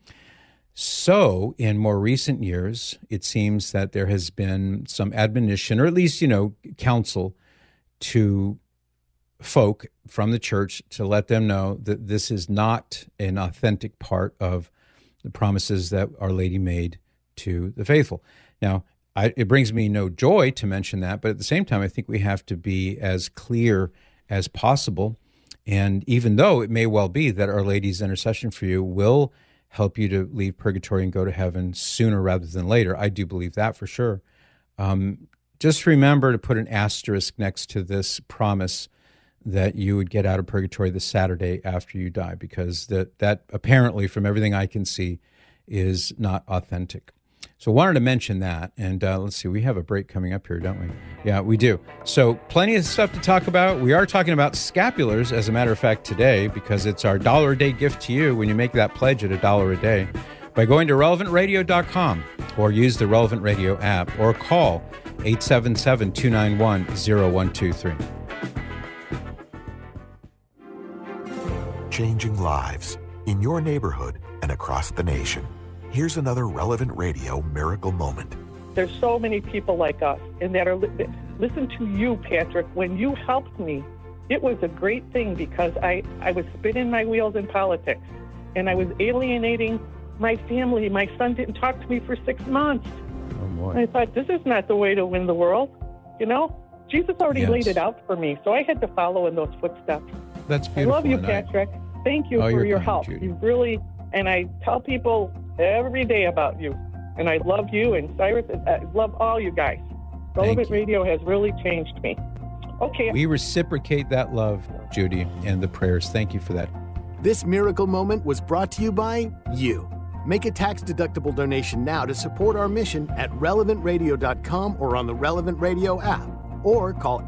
So in more recent years, it seems that there has been some admonition, or at least, counsel to folk from the church to let them know that this is not an authentic part of the promises that Our Lady made to the faithful. Now, it brings me no joy to mention that, but at the same time, I think we have to be as clear as possible. And even though it may well be that Our Lady's intercession for you will help you to leave purgatory and go to heaven sooner rather than later, I do believe that for sure. Just remember to put an asterisk next to this promise that you would get out of purgatory the Saturday after you die, because that apparently, from everything I can see, is not authentic. So I wanted to mention that, and let's see, we have a break coming up here, don't we? Yeah, we do. So plenty of stuff to talk about. We are talking about scapulars, as a matter of fact, today, because it's our $1 a day gift to you when you make that pledge at $1 a day by going to relevantradio.com or use the Relevant Radio app or call 877-291-0123. Changing lives in your neighborhood and across the nation. Here's another Relevant Radio miracle moment. There's so many people like us, and that are listen to you, Patrick. When you helped me, it was a great thing because I was spinning my wheels in politics, and I was alienating my family. My son didn't talk to me for 6 months. Oh, boy. I thought, this is not the way to win the world. You know, Jesus already laid it out for me, so I had to follow in those footsteps. That's beautiful. I love you, Patrick. Thank you for your help. Judy. You really, and I tell people every day about you. And I love you and Cyrus. I love all you guys. Relevant Radio has really changed me. Okay. We reciprocate that love, Judy, and the prayers. Thank you for that. This miracle moment was brought to you by you. Make a tax-deductible donation now to support our mission at relevantradio.com or on the Relevant Radio app. Or call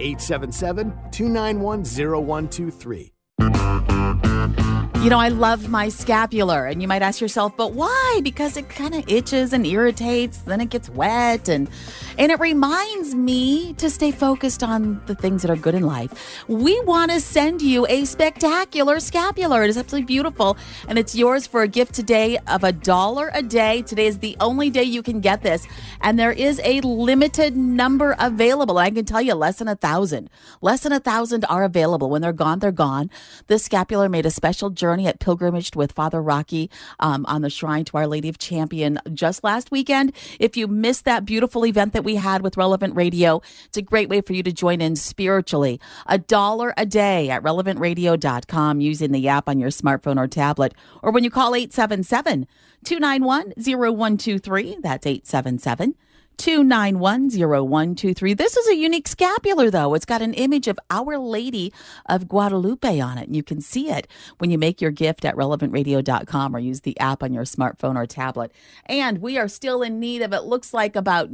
877-291-0123. You know, I love my scapular, and you might ask yourself, but why? Because it kind of itches and irritates, then it gets wet, and it reminds me to stay focused on the things that are good in life. We want to send you a spectacular scapular. It is absolutely beautiful, and it's yours for a gift today of $1 a day. Today is the only day you can get this, and there is a limited number available. I can tell you, less than 1,000. Less than 1,000 are available. When they're gone, they're gone. This scapular made a special journey at Pilgrimage with Father Rocky on the Shrine to Our Lady of Champion just last weekend. If you missed that beautiful event that we had with Relevant Radio, it's a great way for you to join in spiritually. $1 a day at relevantradio.com using the app on your smartphone or tablet, or when you call 877-291-0123. That's 877-291-0123. This is a unique scapular, though. It's got an image of Our Lady of Guadalupe on it. And you can see it when you make your gift at relevantradio.com or use the app on your smartphone or tablet. And we are still in need of, it looks like, about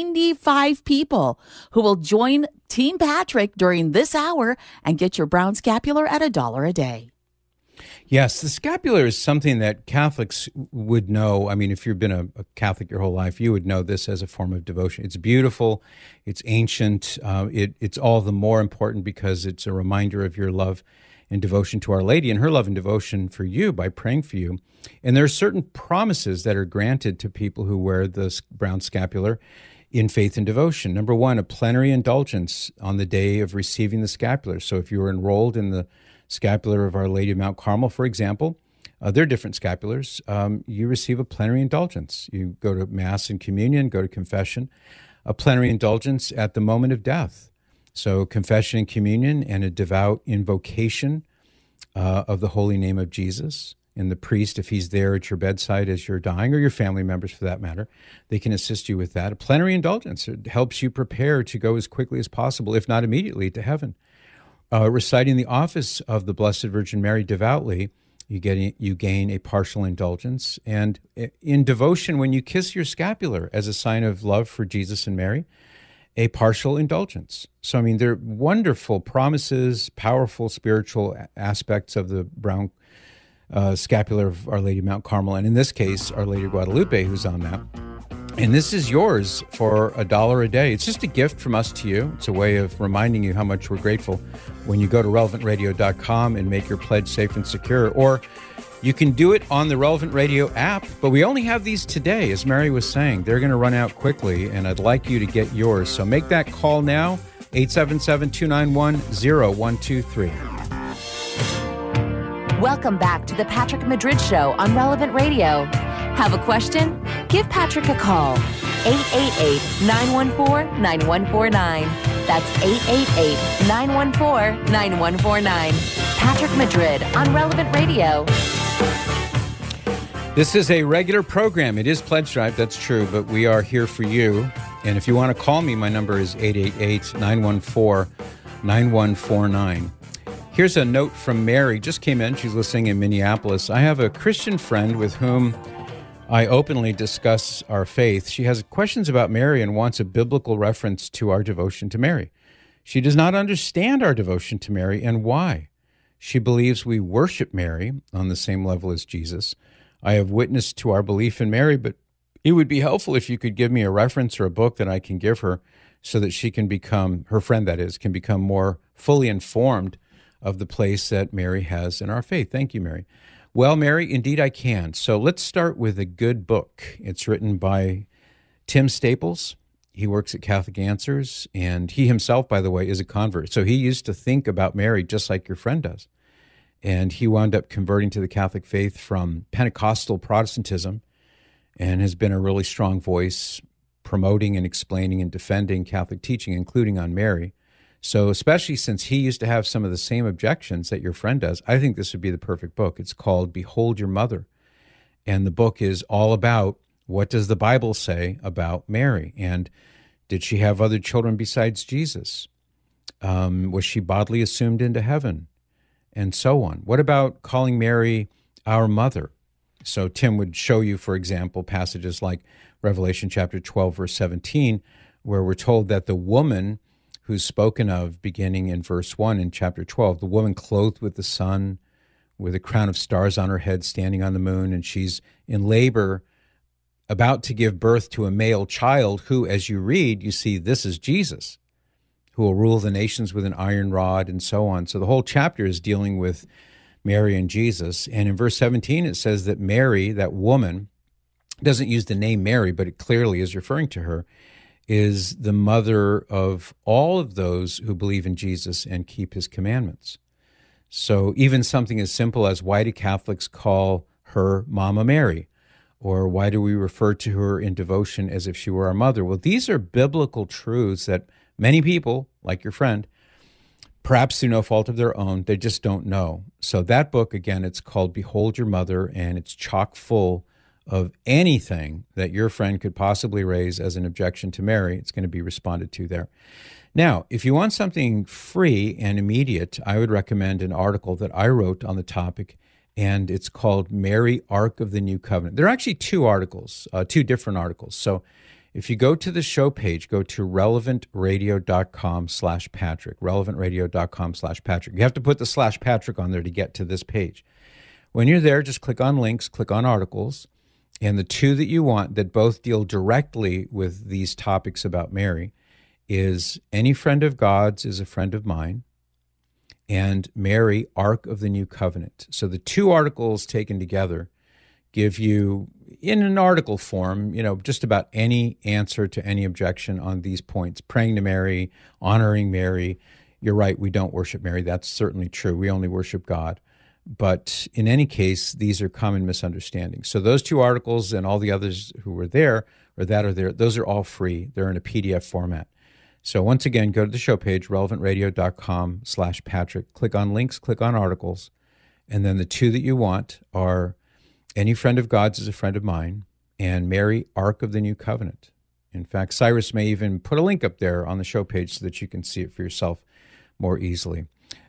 95 people who will join Team Patrick during this hour and get your brown scapular at $1 a day. Yes, the scapular is something that Catholics would know. I mean, if you've been a Catholic your whole life, you would know this as a form of devotion. It's beautiful. It's ancient. It's all the more important because it's a reminder of your love and devotion to Our Lady and her love and devotion for you by praying for you. And there are certain promises that are granted to people who wear the brown scapular in faith and devotion. Number one, a plenary indulgence on the day of receiving the scapular. So if you were enrolled in the scapular of Our Lady of Mount Carmel, for example, they're different scapulars. You receive a plenary indulgence. You go to Mass and Communion, go to confession, a plenary indulgence at the moment of death. So confession and communion and a devout invocation of the holy name of Jesus. And the priest, if he's there at your bedside as you're dying, or your family members for that matter, they can assist you with that. A plenary indulgence, it helps you prepare to go as quickly as possible, if not immediately, to heaven. Reciting the office of the Blessed Virgin Mary devoutly, you gain a partial indulgence. And in devotion, when you kiss your scapular as a sign of love for Jesus and Mary, a partial indulgence. So, I mean, they're wonderful promises, powerful spiritual aspects of the brown scapular of Our Lady of Mount Carmel. And in this case, Our Lady of Guadalupe, who's on that. And this is yours for $1 a day. It's just a gift from us to you. It's a way of reminding you how much we're grateful when you go to relevantradio.com and make your pledge safe and secure. Or you can do it on the Relevant Radio app, but we only have these today. As Mary was saying, they're going to run out quickly, and I'd like you to get yours. So make that call now, 877-291-0123. Welcome back to the Patrick Madrid Show on Relevant Radio. Have a question? Give Patrick a call. 888-914-9149. That's 888-914-9149. Patrick Madrid on Relevant Radio. This is a regular program. It is Pledge Drive, that's true, but we are here for you. And if you want to call me, my number is 888-914-9149. Here's a note from Mary. Just came in. She's listening in Minneapolis. I have a Christian friend with whom I openly discuss our faith. She has questions about Mary and wants a biblical reference to our devotion to Mary. She does not understand our devotion to Mary and why. She believes we worship Mary on the same level as Jesus. I have witnessed to our belief in Mary, but it would be helpful if you could give me a reference or a book that I can give her so that she can become, her friend that is, can become more fully informed of the place that Mary has in our faith. Thank you, Mary. Well, Mary, indeed I can. So let's start with a good book. It's written by Tim Staples. He works at Catholic Answers, and he himself, by the way, is a convert. So he used to think about Mary just like your friend does. And he wound up converting to the Catholic faith from Pentecostal Protestantism and has been a really strong voice promoting and explaining and defending Catholic teaching, including on Mary. So especially since he used to have some of the same objections that your friend does, I think this would be the perfect book. It's called Behold Your Mother. And the book is all about what does the Bible say about Mary? And did she have other children besides Jesus? Was she bodily assumed into heaven? And so on. What about calling Mary our mother? So Tim would show you, for example, passages like Revelation chapter 12, verse 17, where we're told that the woman who's spoken of beginning in verse 1 in chapter 12, the woman clothed with the sun, with a crown of stars on her head, standing on the moon, and she's in labor, about to give birth to a male child who, as you read, you see this is Jesus, who will rule the nations with an iron rod and so on. So the whole chapter is dealing with Mary and Jesus. And in verse 17, it says that Mary, that woman, doesn't use the name Mary, but it clearly is referring to her, is the mother of all of those who believe in Jesus and keep his commandments. So even something as simple as, why do Catholics call her Mama Mary? Or why do we refer to her in devotion as if she were our mother? Well, these are biblical truths that many people, like your friend, perhaps through no fault of their own, they just don't know. So that book, again, it's called Behold Your Mother, and it's chock full of anything that your friend could possibly raise as an objection to Mary. It's going to be responded to there. Now, if you want something free and immediate, I would recommend an article that I wrote on the topic, and it's called Mary, Ark of the New Covenant. There are actually two different articles. So if you go to the show page, go to relevantradio.com/Patrick, relevantradio.com/Patrick. You have to put the /Patrick on there to get to this page. When you're there, just click on links, click on articles, and the two that you want that both deal directly with these topics about Mary is Any Friend of God's is a Friend of Mine, and Mary, Ark of the New Covenant. So the two articles taken together give you, in an article form, just about any answer to any objection on these points. Praying to Mary, honoring Mary. You're right, we don't worship Mary. That's certainly true. We only worship God. But in any case, these are common misunderstandings. So those two articles and all the others who were there, or that are there, those are all free. They're in a PDF format. So once again, go to the show page, relevantradio.com/Patrick. Click on links, click on articles. And then the two that you want are Any Friend of God's is a Friend of Mine, and Mary, Ark of the New Covenant. In fact, Cyrus may even put a link up there on the show page so that you can see it for yourself more easily.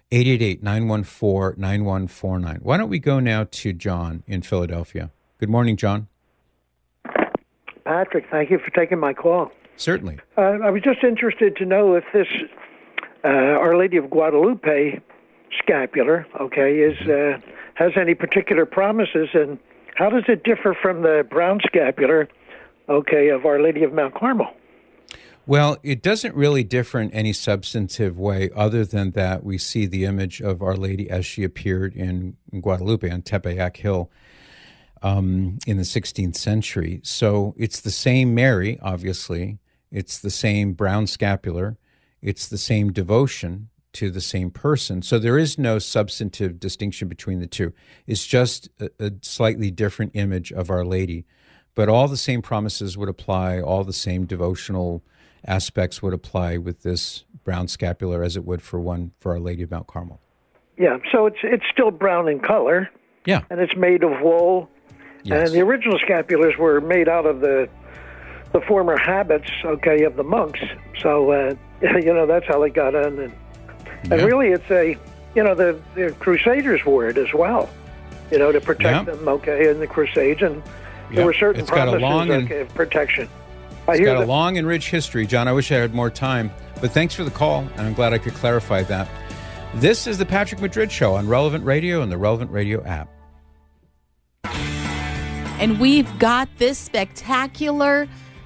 888-914-9149. Why don't we go now to John in Philadelphia? Good morning, John. Patrick, thank you for taking my call. Certainly. I was just interested to know if this Our Lady of Guadalupe scapular, has any particular promises, and how does it differ from the brown scapular, of Our Lady of Mount Carmel? Well, it doesn't really differ in any substantive way other than that we see the image of Our Lady as she appeared in Guadalupe on Tepeyac Hill in the 16th century. So it's the same Mary, obviously. It's the same brown scapular. It's the same devotion to the same person. So there is no substantive distinction between the two. It's just a slightly different image of Our Lady. But all the same promises would apply, all the same devotional aspects would apply with this brown scapular as it would for Our Lady of Mount Carmel. Yeah, so it's still brown in color. Yeah. And it's made of wool. Yes. And the original scapulars were made out of the former habits, of the monks. So, that's how they got in. And really it's the Crusaders wore it as well, to protect them, in the Crusades. And there were certain promises of protection. It's got a long and rich history, John. I wish I had more time, but thanks for the call, and I'm glad I could clarify that. This is the Patrick Madrid Show on Relevant Radio and the Relevant Radio app. And we've got this spectacular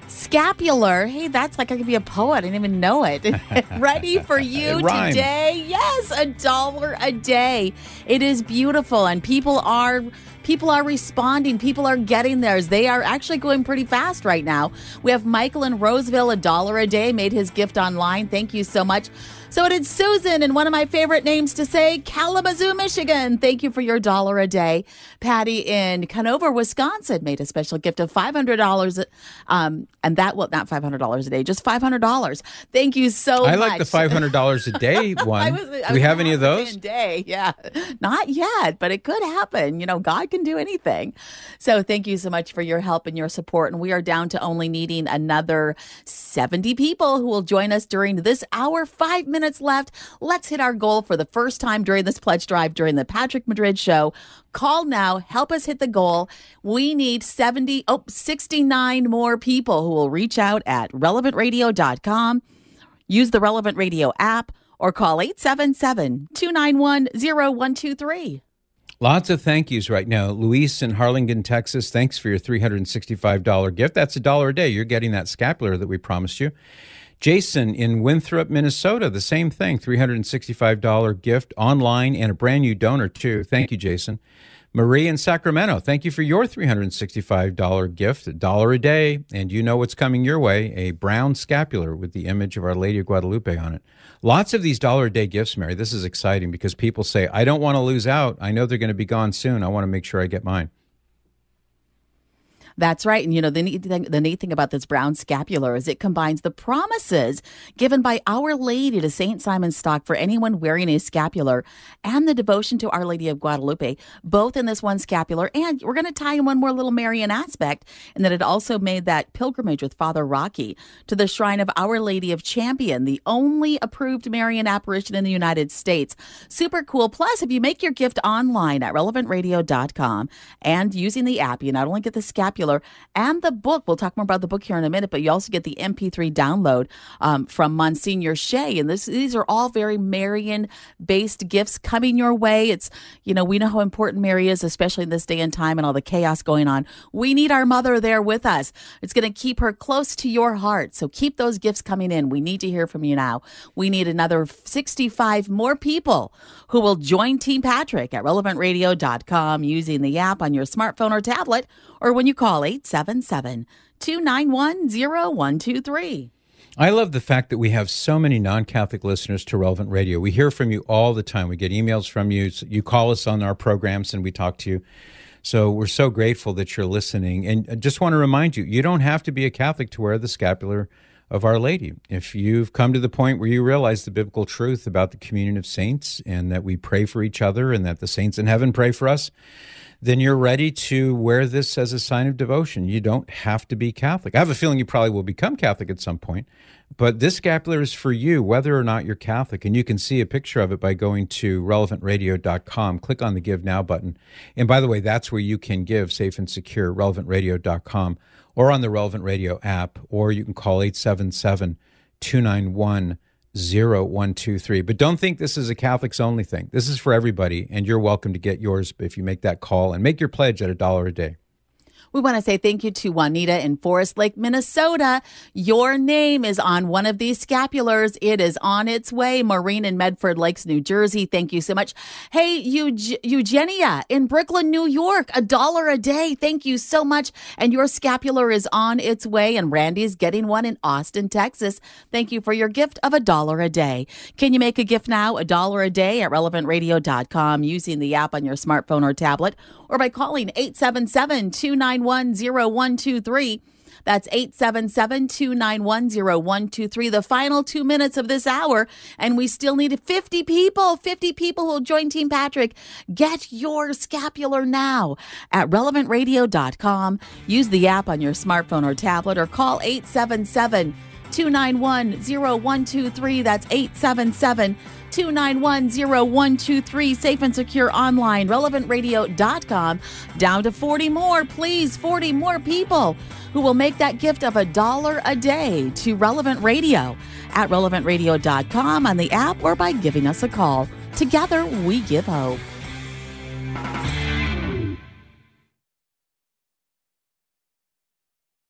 Scapular. Hey, that's like I could be a poet. I didn't even know it. Ready for you today? Yes, $1 a day. It is beautiful, and people are responding. People are getting theirs. They are actually going pretty fast right now. We have Michael in Roseville, $1 a day, made his gift online. Thank you so much. So did Susan, and one of my favorite names to say, Kalamazoo, Michigan. Thank you for your $1 a day. Patty in Canover, Wisconsin, made a special gift of $500. And that, well, not $500 a day, just $500. Thank you so much. I like the $500 a day one. Do we have any of those? Day, yeah. Not yet, but it could happen. You know, God can do anything. So thank you so much for your help and your support. And we are down to only needing another 70 people who will join us during this hour. 5 minutes left. Let's hit our goal for the first time during this pledge drive during the Patrick Madrid Show. Call now. Help us hit the goal. We need 69 more people who will reach out at relevantradio.com, use the Relevant Radio app, or call 877-291-0123. Lots of thank yous right now. Luis in Harlingen, Texas, thanks for your $365 gift. That's $1 a day. You're getting that scapular that we promised you. Jason in Winthrop, Minnesota, the same thing, $365 gift online and a brand new donor too. Thank you, Jason. Marie in Sacramento, thank you for your $365 gift, $1 a day, and you know what's coming your way, a brown scapular with the image of Our Lady of Guadalupe on it. Lots of these $1 a day gifts, Mary. This is exciting because people say, I don't want to lose out. I know they're going to be gone soon. I want to make sure I get mine. That's right. And, you know, the neat thing about this brown scapular is it combines the promises given by Our Lady to St. Simon's Stock for anyone wearing a scapular and the devotion to Our Lady of Guadalupe, both in this one scapular. And we're going to tie in one more little Marian aspect, and that it also made that pilgrimage with Father Rocky to the shrine of Our Lady of Champion, the only approved Marian apparition in the United States. Super cool. Plus, if you make your gift online at relevantradio.com and using the app, you not only get the scapular and the book. We'll talk more about the book here in a minute, but you also get the MP3 download from Monsignor Shea. And these are all very Marian-based gifts coming your way. It's, you know, we know how important Mary is, especially in this day and time and all the chaos going on. We need our mother there with us. It's going to keep her close to your heart. So keep those gifts coming in. We need to hear from you now. We need another 65 more people who will join Team Patrick at relevantradio.com using the app on your smartphone or tablet, or when you call 877-291-0123. I love the fact that we have so many non-Catholic listeners to Relevant Radio. We hear from you all the time. We get emails from you. You call us on our programs and we talk to you. So we're so grateful that you're listening. And I just want to remind you, you don't have to be a Catholic to wear the scapular of Our Lady. If you've come to the point where you realize the biblical truth about the communion of saints and that we pray for each other and that the saints in heaven pray for us, then you're ready to wear this as a sign of devotion. You don't have to be Catholic. I have a feeling you probably will become Catholic at some point, but this scapular is for you, whether or not you're Catholic, and you can see a picture of it by going to relevantradio.com. Click on the Give Now button. And by the way, that's where you can give safe and secure, relevantradio.com, or on the Relevant Radio app, or you can call 877-291-0123. But don't think this is a Catholics only thing. This is for everybody, and you're welcome to get yours if you make that call and make your pledge at $1 a day. We want to say thank you to Juanita in Forest Lake, Minnesota. Your name is on one of these scapulars. It is on its way. Maureen in Medford Lakes, New Jersey. Thank you so much. Hey, Eugenia in Brooklyn, New York, $1 a day. Thank you so much. And your scapular is on its way. And Randy's getting one in Austin, Texas. Thank you for your gift of $1 a day. Can you make a gift now? $1 a day at relevantradio.com using the app on your smartphone or tablet, or by calling 877-291-0123. That's 877-291-0123. The final 2 minutes of this hour, and we still need 50 people who will join Team Patrick. Get your scapular now at relevantradio.com. Use the app on your smartphone or tablet, or call 877-291-0123. That's 877-291-0123. Safe and secure online, relevantradio.com. Down to 40 more, please. 40 more people who will make that gift of $1 a day to Relevant Radio at relevantradio.com, on the app, or by giving us a call. Together, we give hope.